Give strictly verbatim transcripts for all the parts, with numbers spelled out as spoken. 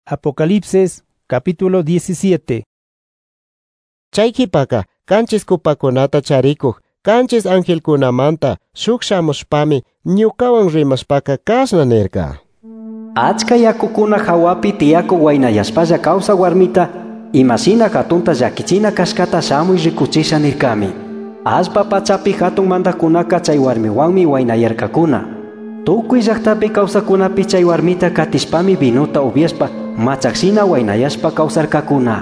Apocalipsis capítulo diecisiete. Chaykipaka kanchis kupakunata charikuq kanchis angelkunamanta shuk shamushpami ñukawan rimashpaka kasna nirka. Achka yakukuna hawapi tiyakuq waynayashpalla kawsa warmita imashina hatunta llakichina kashkata shamuy rikuchisha nirkami. Allpa pachapi hatun mandakunaka chay warmiwanmi waynayarkakuna. Tukuy llaqtapi kawsakunapi chay warmita katishpami vinuta ubiashpa machaksina waynayashpa kawsarkakuna.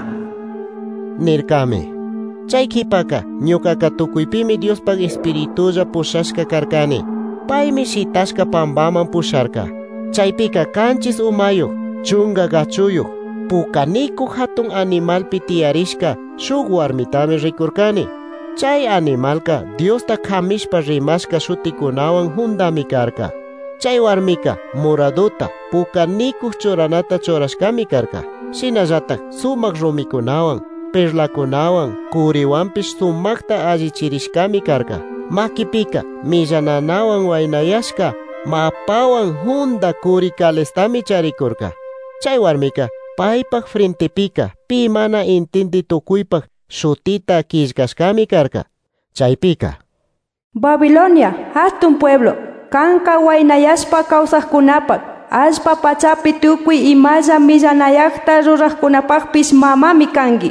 Nirkami. Chaykipaka ñukaka tukuypimi Diospak espiritulla pushashka karkani. Paymi shitashka pambaman pusharka. Chaypika kanchis umayuq, chunga gachuyuq, pukanikuq hatun animalpi tiyarishka shuk warmitami rikurkani. Chay animalka Diosta khamishpa rimashka shutikunawan hundami karka. Chay warmika muraduta pukanikuq churanata churashkami karka. Shinallatak sumaq rumikunawan, perlakunawan, kuriwanpish sumakta allichirishkami karka. Makipika millananawan waynayashka, mapawan hunda kuri kalestami charikurka. Chay warmika paypak frentepika pi mana intindi tukuypak shutita kishkashkami karka. Chaypika Babilonia, hatun pueblo, kanka waynayashpa kawsaqkunapak, allpa pachapi tukuy imalla millanayaqta ruraqkunapaqpis mamami kangi.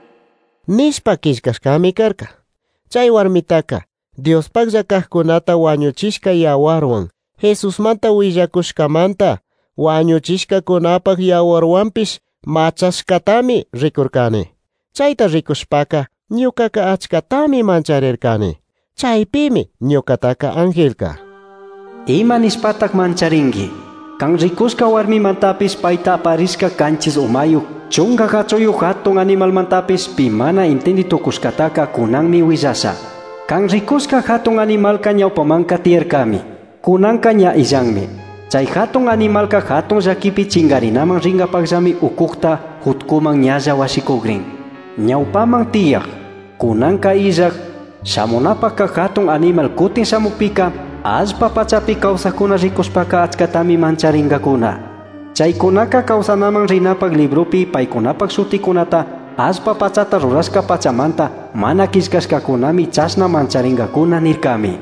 Nishpa kishkashkami karka. Chay warmitaka Diospaklla kaqkunata wañuchishka yawarwan, Jesusmanta willakushkamanta wañuchishkakunapak yawarwanpish machashkatami rikurkani. Chayta rikushpaka ñukaka achkatami mancharirkani. Chaypimi ñukataka angelka. Ima nispatak mancharingi. Kan rikushka warmimantapis payta aparishka kanchis umayuq, chunga gachuyuq hatun animalmantapis pi mana intendi tukushkataka kunanmi willasha. Kan rikushka hatun animalka ñawpamanka tiyarkami. Kunanka ña illanmi. Chay hatun animalka hatun llakipi chingarinaman ringapaqllami ukuqta hutkuman ñalla washikugrin. Ñawpaman tiyaq, kunanka illaq, shamunapaka hatun animal kutin shamupika, allpa pachapi kawsakuna rikushpaka achkatami mancharingakuna. Chaykunaka kawsanaman rinapak librupi paykunapak shutikunata allpa pachata rurashka pachamanta mana kishkashkakunami chashna mancharingakuna nirkami.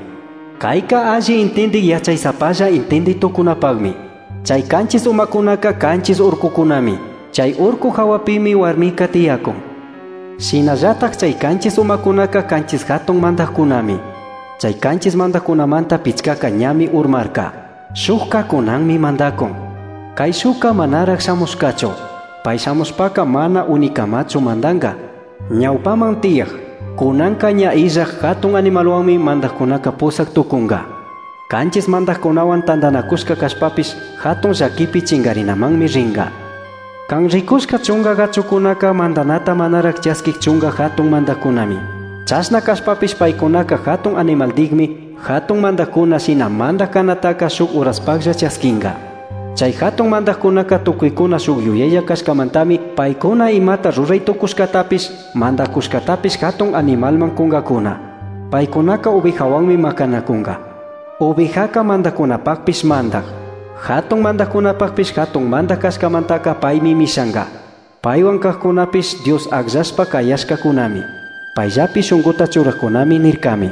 Kayka alli intendi yachaysapalla intendi tukunapagmi. Chay kanchis umakunaka kanchis urkukunami. Chay urku hawapimi warmika tiyakun. Shinallatak chay kanchis umakunaka kanchis hatun mandaqkunami. Chay kanchis mandaqkunamanta pichkaka ñami urmarka. Shukka kunanmi mandakun. Kay shukka manarak shamushkachu. Pay shamushpaka mana unikamachu mandanga. Ñawpaman tiyaq, kunanka ña illaq hatun animalwanmi mandaqkunaka pusak tukunga. Kanchis mandaqkunawan tandanakushka kashpapish hatun llakipi chingarinamanmi ringa. Kan rikushka chunga gachukunaka mandanata manarak chaskik chunga hatun mandakunami. Chashna kashpapish paykunaka hatun animaldigmi hatun mandakuna shina mandakanataka shuk uraspaqlla chaskinga. Chay hatun mandakunaka tukuykuna shuk yuyaya kashkamantami paykuna imata ruray tukushkatapish mandakushkatapish hatun animalman kungakuna. Paykunaka ovejawanmi makanakunga. Ovejaka mandakunapaqpish mandak. Hatun mandakunapaqpish hatun mandakashkamantaka paymi mishanga. Paywan kaqkunapish Dios aqllashpa kayashkakunami. Payllapi shunquta churaqkunami nirkami.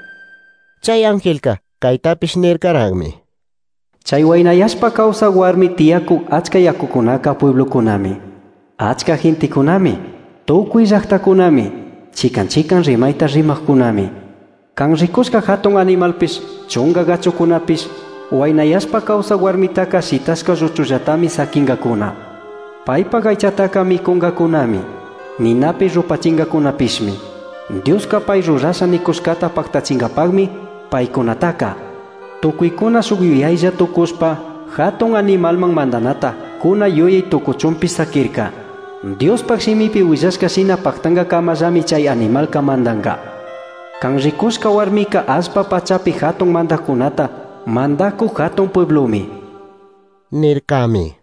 Chay angelka kaytapish nirkaraqmi. Chay waynayashpa kawsa warmi tiyakuq achka yakukunaka pueblokunami. Achka gentikunami. Tukuy llaqtakunami. Chikan chikan rimayta rimaqkunami. Kan rikushka hatun animalpish chunga gachukunapish waynayashpa kawsa warmitaka shitashka ruchullatami sakingakuna. Paypa aychataka mikungakunami. Ninapi rupachingakunapishmi. Dioska pay rurasha nikushkata paktachingapagmi paykunataka. Tukuykuna shuk yuyaylla tukushpa hatun animalman mandanata kuna yuyay tukuchunpi sakirka. Diospak shimipi willashka shina paktanga kamallami chay animalka mandanga. Kan rikushka warmika allpa pachapi hatun mandakunata mandaku hatun pueblomi. Nirkami.